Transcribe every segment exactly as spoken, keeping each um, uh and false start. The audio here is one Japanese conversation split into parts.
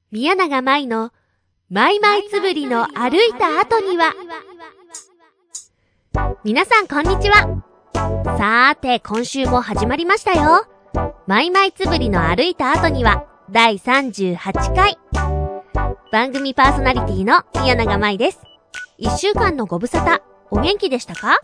宮永舞のマイマイつぶりの歩いた後には。皆さんこんにちは。さーて今週も始まりましたよ。マイマイつぶりの歩いた後にはだいさんじゅうはちかい。番組パーソナリティの宮永舞です。いっしゅうかんのご無沙汰お元気でしたか？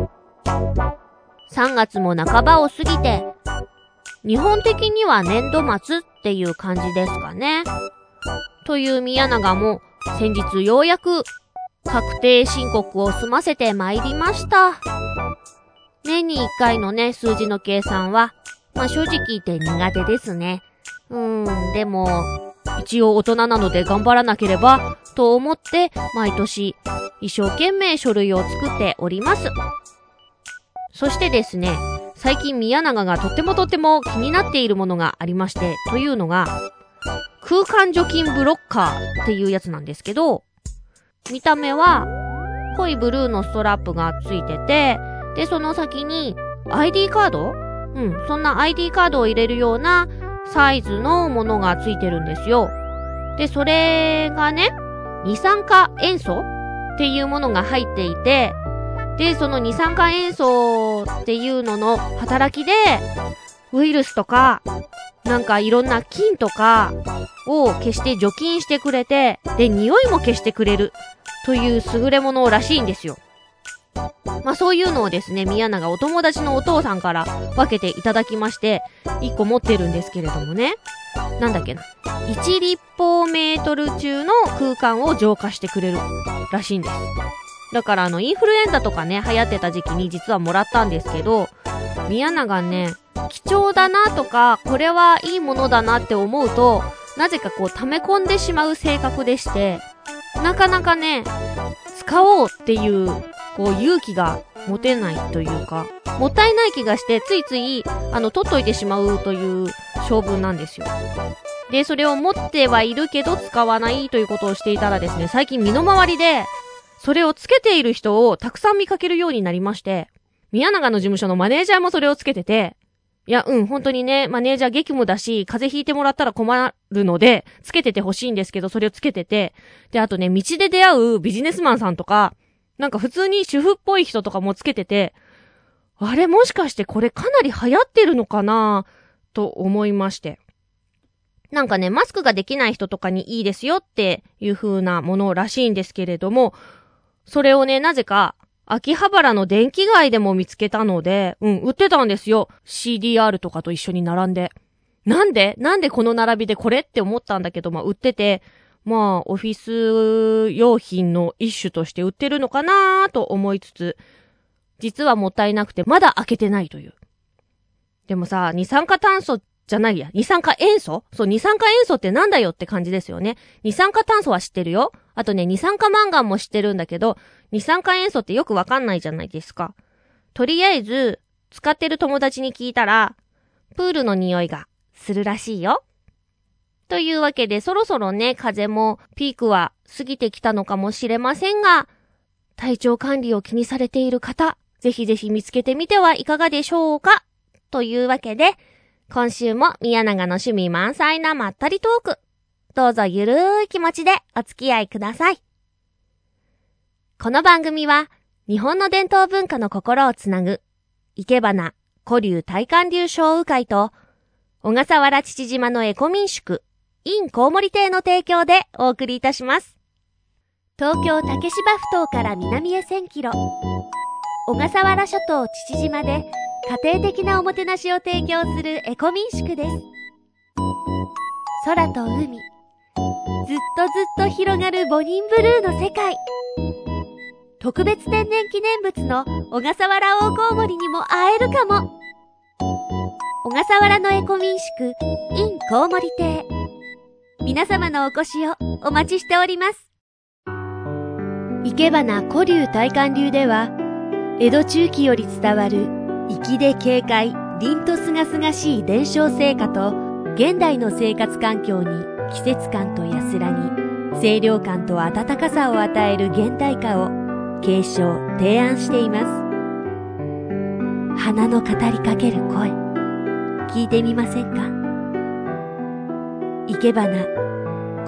さんがつも半ばを過ぎて、日本的には年度末っていう感じですかね。という宮永も先日ようやく確定申告を済ませてまいりました。年にいっかいのね、数字の計算は、まあ正直言って苦手ですね。うーん、でも、一応大人なので頑張らなければ、と思って毎年一生懸命書類を作っております。そしてですね、最近宮永がとってもとっても気になっているものがありまして、というのが、空間除菌ブロッカーっていうやつなんですけど、見た目は濃いブルーのストラップがついてて、で、その先に アイディー カード？うん、そんな アイディー カードを入れるようなサイズのものがついてるんですよ。で、それがね、二酸化塩素っていうものが入っていて、で、その二酸化塩素っていうのの働きで、ウイルスとか、なんかいろんな菌とかを消して除菌してくれて、で、匂いも消してくれるという優れものらしいんですよ。まあそういうのをですね、宮永お友達のお父さんから分けていただきまして、いっこ持ってるんですけれどもね。なんだっけな。いち立方メートル中の空間を浄化してくれるらしいんです。だからあのインフルエンザとかね、流行ってた時期に実はもらったんですけど、宮永ね、貴重だなとか、これはいいものだなって思うと、なぜかこう溜め込んでしまう性格でして、なかなかね、使おうっていう、こう勇気が持てないというか、もったいない気がして、ついつい、あの、取っといてしまうという性分なんですよ。で、それを持ってはいるけど使わないということをしていたらですね、最近身の回りで、それをつけている人をたくさん見かけるようになりまして、宮永の事務所のマネージャーもそれをつけてて、いや、うん、本当にね、マネージャー激務だし、風邪ひいてもらったら困るので、つけててほしいんですけど、それをつけてて、で、あとね、道で出会うビジネスマンさんとか、なんか普通に主婦っぽい人とかもつけてて、あれもしかしてこれかなり流行ってるのかなと思いまして。なんかね、マスクができない人とかにいいですよっていう風なものらしいんですけれども、それをね、なぜか、秋葉原の電気街でも見つけたので、うん、売ってたんですよ。シーディーアール とかと一緒に並んで。なんでなんでこの並びでこれって思ったんだけど、まあ、売ってて、まあ、オフィス用品の一種として売ってるのかなーと思いつつ、実はもったいなくて、まだ開けてないという。でもさ、二酸化炭素じゃないや、二酸化塩素？そう、二酸化塩素ってなんだよって感じですよね。二酸化炭素は知ってるよ。あとね、二酸化マンガンも知ってるんだけど、二酸化塩素ってよくわかんないじゃないですか。とりあえず、使ってる友達に聞いたら、プールの匂いがするらしいよ。というわけで、そろそろね、風邪もピークは過ぎてきたのかもしれませんが、体調管理を気にされている方、ぜひぜひ見つけてみてはいかがでしょうか。というわけで、今週も宮永の趣味満載なまったりトーク。どうぞゆるーい気持ちでお付き合いください。この番組は日本の伝統文化の心をつなぐいけばな古流大観流商雨会と小笠原父島のエコ民宿 in コウモリ亭の提供でお送りいたします。東京竹芝ふ頭から南へせんキロ、小笠原諸島父島で家庭的なおもてなしを提供するエコ民宿です。空と海、ずっとずっと広がるボニンブルーの世界。特別天然記念物の小笠原大コウモリにも会えるかも。小笠原のエコ民宿 in コウモリ亭。皆様のお越しをお待ちしております。いけばな古流大観流では、江戸中期より伝わる粋で軽快、凛とすがすがしい伝承成果と、現代の生活環境に季節感と安らぎ、清涼感と温かさを与える現代化を継承、提案しています。花の語りかける声、聞いてみませんか？いけばな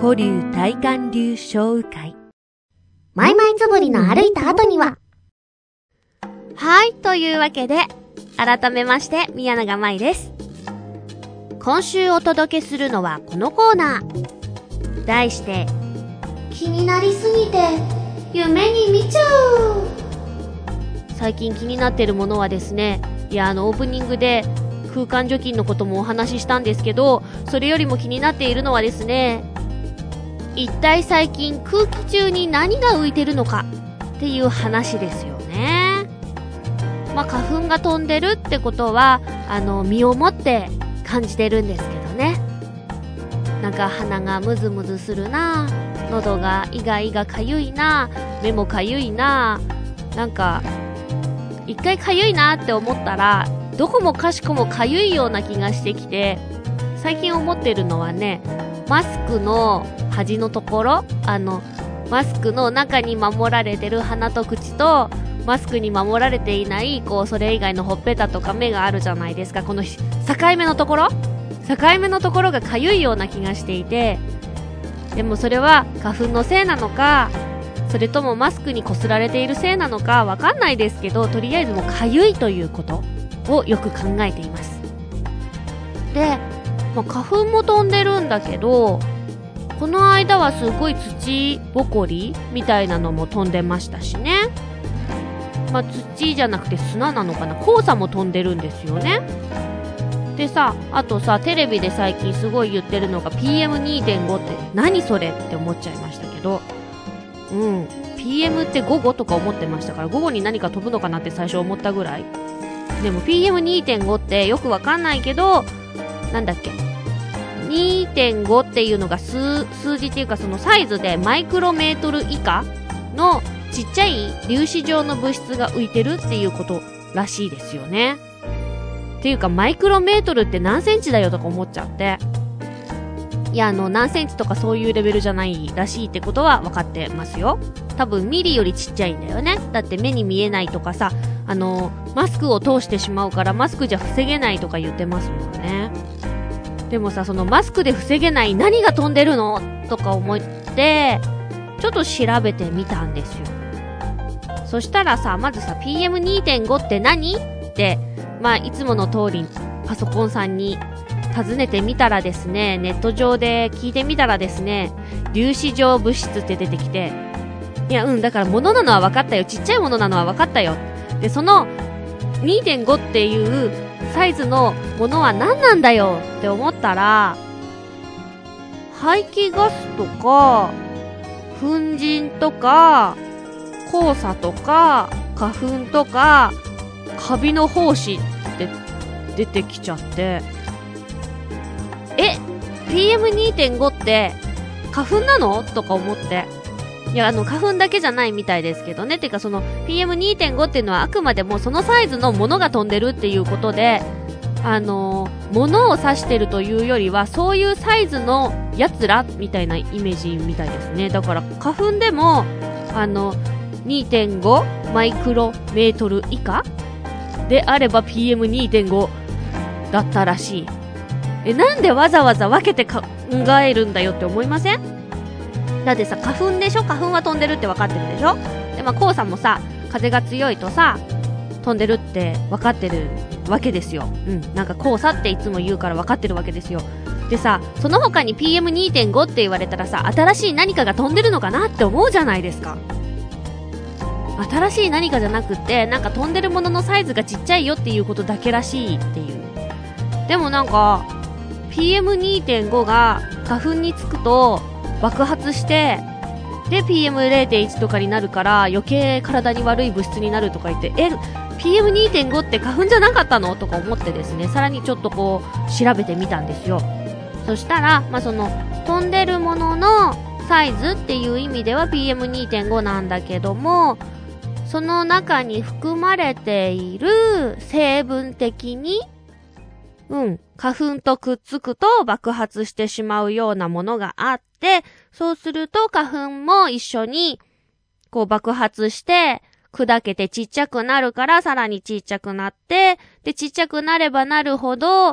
古流大観流小雨会。 マイマイつぶりの歩いた後には。 はい、というわけで、改めまして、宮永舞です。今週お届けするのはこのコーナー。題して、 気になりすぎて、夢に見ちゃう。 最近気になってるものはですね、いや、あの、オープニングで空間除菌のこともお話ししたんですけど、それよりも気になっているのはですね、一体最近空気中に何が浮いてるのかっていう話ですよね。まあ、花粉が飛んでるってことは、あの、身をもって感じてるんですけどね。なんか鼻がムズムズするな、喉がイガイガかゆいな、目もかゆいな、なんか、一回かゆいなって思ったら、どこもかしこもかゆいような気がしてきて、最近思ってるのはね、マスクの端のところ、あの、マスクの中に守られてる鼻と口と、マスクに守られていない、こう、それ以外のほっぺたとか目があるじゃないですか。この境目のところ境目のところがかゆいような気がしていて、でもそれは花粉のせいなのか、それともマスクにこすられているせいなのかわかんないですけど、とりあえずもうかゆいということをよく考えています。で、まあ、花粉も飛んでるんだけど、この間はすごい土ぼこりみたいなのも飛んでましたしね。まあ、土じゃなくて砂なのかな、黄砂も飛んでるんですよね。でさ、あとさ、テレビで最近すごい言ってるのが ピーエムにてんご って何それって思っちゃいましたけど、うん、ピーエム って午後とか思ってましたから、午後に何か飛ぶのかなって最初思ったぐらい。でも ピーエムにてんご ってよくわかんないけど、なんだっけ、にてんご っていうのが 数, 数字っていうかそのサイズでマイクロメートル以下のちっちゃい粒子状の物質が浮いてるっていうことらしいですよね。っていうかマイクロメートルって何センチだよとか思っちゃって、いや、あの何センチとかそういうレベルじゃないらしいってことは分かってますよ。多分ミリよりちっちゃいんだよね。だって目に見えないとかさ、あのマスクを通してしまうからマスクじゃ防げないとか言ってますもんね。でもさ、そのマスクで防げない何が飛んでるのとか思ってちょっと調べてみたんですよ。そしたらさ、まずさ ピーエムにてんご って何って、まあいつもの通りパソコンさんに尋ねてみたらですね、ネット上で聞いてみたらですね、粒子状物質って出てきて、いや、うん、だから物なのは分かったよ、ちっちゃいものなのは分かったよ。で、その にてんご っていうサイズのものは何なんだよって思ったら、排気ガスとか粉塵とか黄砂とか花粉とかカビの胞子って出てきちゃって、え ピーエムにてんご って花粉なのとか思って、いや、あの花粉だけじゃないみたいですけどね。てかその ピーエムにてんご っていうのはあくまでもそのサイズのものが飛んでるっていうことで、あのー、ものを指してるというよりはそういうサイズのやつらみたいなイメージみたいですね。だから花粉でもあの にてんご マイクロメートル以下であれば ピーエムにてんご だったらしい。え、なんでわざわざ分けて考えるんだよって思いません？だってさ、花粉でしょ、花粉は飛んでるって分かってるでしょ。で、まあ黄砂もさ、風が強いとさ飛んでるって分かってるわけですよ。うん、なんか黄砂っていつも言うから分かってるわけですよ。でさ、その他に ピーエムにてんご って言われたらさ、新しい何かが飛んでるのかなって思うじゃないですか。新しい何かじゃなくて、なんか飛んでるもののサイズがちっちゃいよっていうことだけらしいっていう。でもなんか ピーエムにてんご が花粉につくと爆発して、で ピーエムれいてんいち とかになるから余計体に悪い物質になるとか言って、え ピーエムにてんご って花粉じゃなかったのとか思ってですね、さらにちょっとこう調べてみたんですよ。そしたら、まあ、その飛んでるもののサイズっていう意味では ピーエムにてんご なんだけども、その中に含まれている成分的に、うん、花粉とくっつくと爆発してしまうようなものがあって、そうすると花粉も一緒にこう爆発して砕けてちっちゃくなるから、さらにちっちゃくなって、でちっちゃくなればなるほど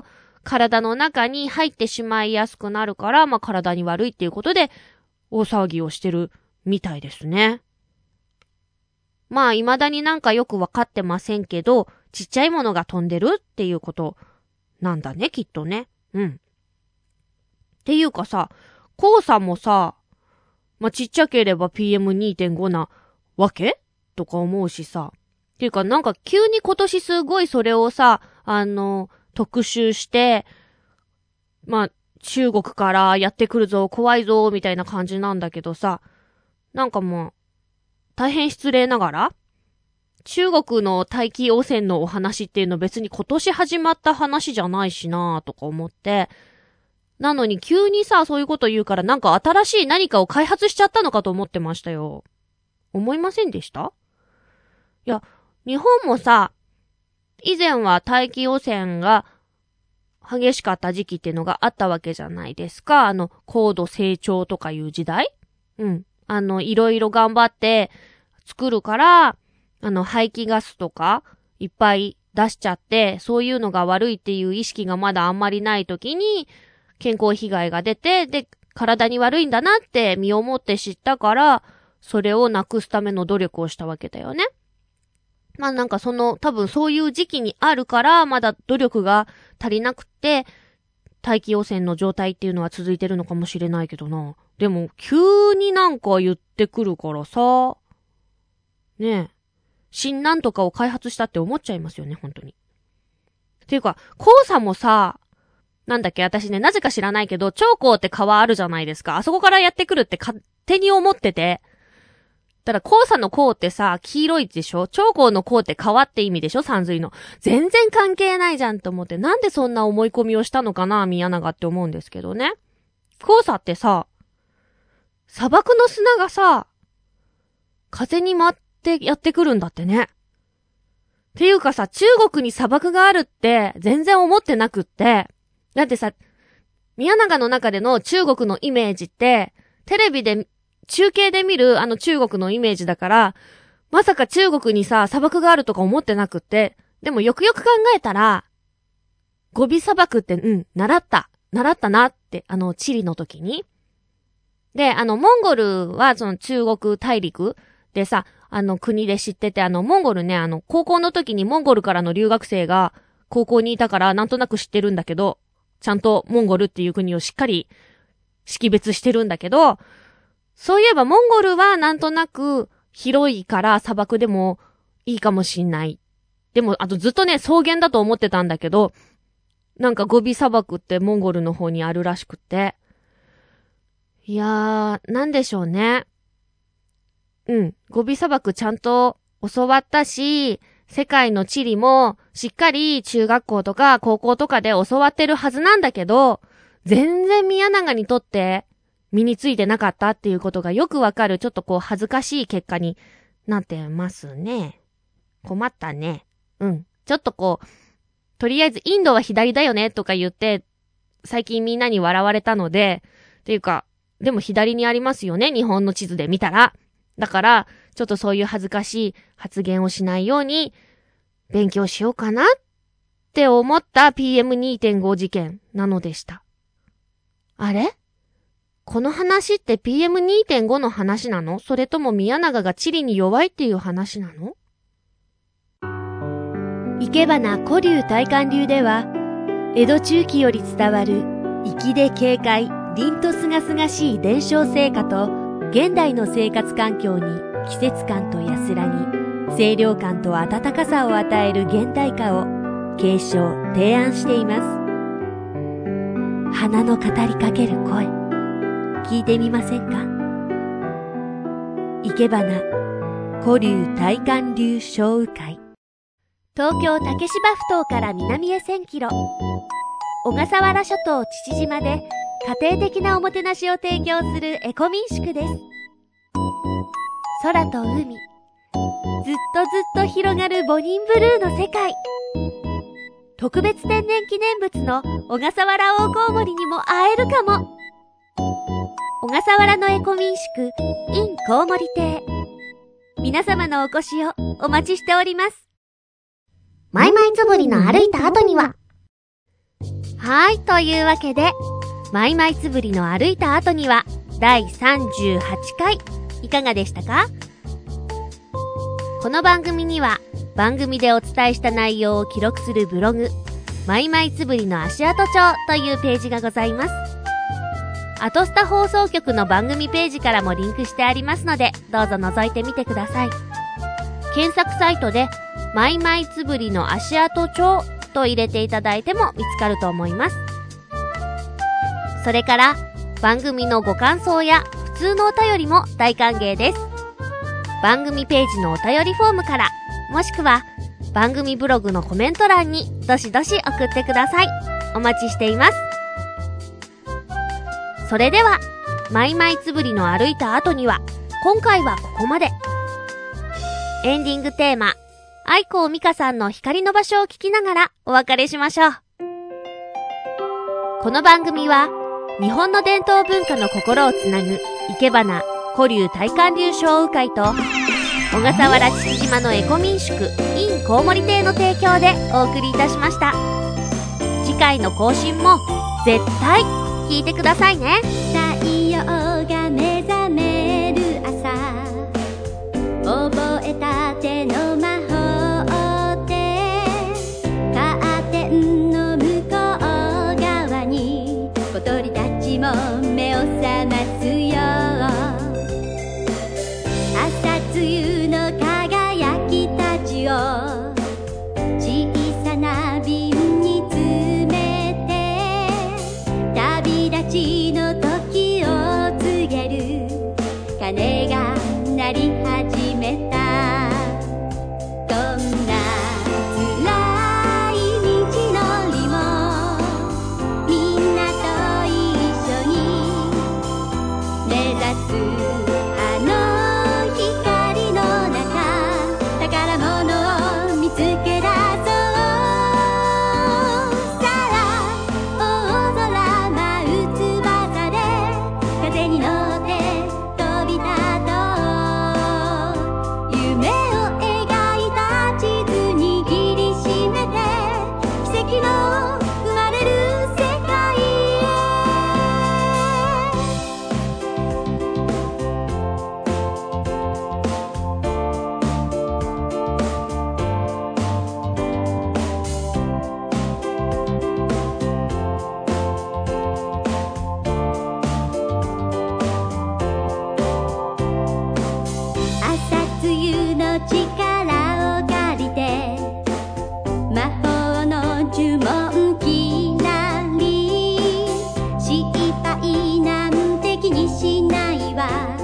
体の中に入ってしまいやすくなるから、まあ体に悪いっていうことで大騒ぎをしてるみたいですね。まあ未だになんかよくわかってませんけど、ちっちゃいものが飛んでるっていうことなんだね、きっとね。うん。っていうかさ、黄砂もさ、まあちっちゃければ ピーエムにてんご なわけとか思うしさ。っていうかなんか急に今年すごいそれをさ、あの、特集して、まあ中国からやってくるぞ、怖いぞ、みたいな感じなんだけどさ、なんかもう、大変失礼ながら、中国の大気汚染のお話っていうの別に今年始まった話じゃないしなぁとか思って、なのに急にさ、そういうこと言うからなんか新しい何かを開発しちゃったのかと思ってましたよ。思いませんでした？いや、日本もさ、以前は大気汚染が激しかった時期っていうのがあったわけじゃないですか。あの、高度成長とかいう時代？うん。あの、いろいろ頑張って作るから、あの、排気ガスとかいっぱい出しちゃって、そういうのが悪いっていう意識がまだあんまりない時に、健康被害が出て、で、体に悪いんだなって身をもって知ったから、それをなくすための努力をしたわけだよね。まあなんかその、多分そういう時期にあるから、まだ努力が足りなくて、大気汚染の状態っていうのは続いてるのかもしれないけどな。でも、急になんか言ってくるからさ、ねえ、新なんとかを開発したって思っちゃいますよね、本当に。っていうか、黄砂もさ、なんだっけ、私ね、なぜか知らないけど、長江って川あるじゃないですか。あそこからやってくるって勝手に思ってて。ただ、黄砂の黄ってさ、黄色いでしょ？長江の黄って川って意味でしょ？山水の。全然関係ないじゃんと思って、なんでそんな思い込みをしたのかな、宮永って思うんですけどね。黄砂ってさ、砂漠の砂がさ、風に舞ってやってくるんだってね。っていうかさ、中国に砂漠があるって全然思ってなくって、だってさ、宮永の中での中国のイメージって、テレビで、中継で見るあの中国のイメージだから、まさか中国にさ、砂漠があるとか思ってなくって、でもよくよく考えたら、ゴビ砂漠って、うん、習った。習ったなって、あの、地理の時に。で、あの、モンゴルはその中国大陸でさ、あの国で知ってて、あの、モンゴルね、あの、高校の時にモンゴルからの留学生が高校にいたからなんとなく知ってるんだけど、ちゃんとモンゴルっていう国をしっかり識別してるんだけど、そういえばモンゴルはなんとなく広いから砂漠でもいいかもしんない。でも、あとずっとね、草原だと思ってたんだけど、なんかゴビ砂漠ってモンゴルの方にあるらしくって。いやー、なんでしょうね。うん、ゴビ砂漠ちゃんと教わったし、世界の地理もしっかり中学校とか高校とかで教わってるはずなんだけど、全然宮永にとって身についてなかったっていうことがよくわかる、ちょっとこう恥ずかしい結果になってますね。困ったね。うん。ちょっとこう、とりあえずインドは左だよねとか言って、最近みんなに笑われたので、っていうか、でも左にありますよね、日本の地図で見たら。だから、ちょっとそういう恥ずかしい発言をしないように勉強しようかなって思った ピーエムにてんご 事件なのでした。あれ？この話って ピーエムにてんご の話なの？それとも宮永が地理に弱いっていう話なの？ 生け花古流大観流では、江戸中期より伝わる粋で軽快、凛とすがすがしい伝承成果と、現代の生活環境に季節感と安らぎ、清涼感と温かさを与える現代化を継承・提案しています。花の語りかける声、聞いてみませんか？生け花古流大観流小雨会。東京竹芝埠頭から南へせんキロ、小笠原諸島父島で家庭的なおもてなしを提供するエコ民宿です。空と海、ずっとずっと広がるボニンブルーの世界。特別天然記念物の小笠原大コウモリにも会えるかも。小笠原のエコ民宿 in コウモリ亭。皆様のお越しをお待ちしております。 マイマイつぶりの歩いた後には、 はい、というわけで、マイマイつぶりの歩いた後にはだいさんじゅうはちかい、いかがでしたか？この番組には番組でお伝えした内容を記録するブログ、マイマイつぶりの足跡帳というページがございます。アトスタ放送局の番組ページからもリンクしてありますので、どうぞ覗いてみてください。検索サイトでマイマイつぶりの足跡帳と入れていただいても見つかると思います。それから番組のご感想や普通のお便りも大歓迎です。番組ページのお便りフォームから、もしくは番組ブログのコメント欄にどしどし送ってください。お待ちしています。それではマイマイつぶりの歩いた後には、今回はここまで。エンディングテーマ、愛子美香さんの光の場所を聞きながらお別れしましょう。この番組は日本の伝統文化の心をつなぐ生け花古流大観流商雨会と小笠原父島のエコ民宿 in コウモリ亭の提供でお送りいたしました。次回の更新も絶対聞いてくださいね。 太陽が目覚める朝、覚えたての魔法でカーテンの向こう側に小鳥たちも目を覚ますよ。朝露の輝きたちを小さな瓶に詰めて、旅立ちの時を告げる鐘が鳴り始めた。どんな辛い道のりもみんなと一緒に目指すあの光の中、宝物を見つけ出そう。さあ大空舞う翼で風に乗って飛び立とう。夢を描いた地図握りしめて、奇跡の生まれる世界へ。朝露の力を借りて、魔法の呪文きなり、失敗なんて気にしないわ。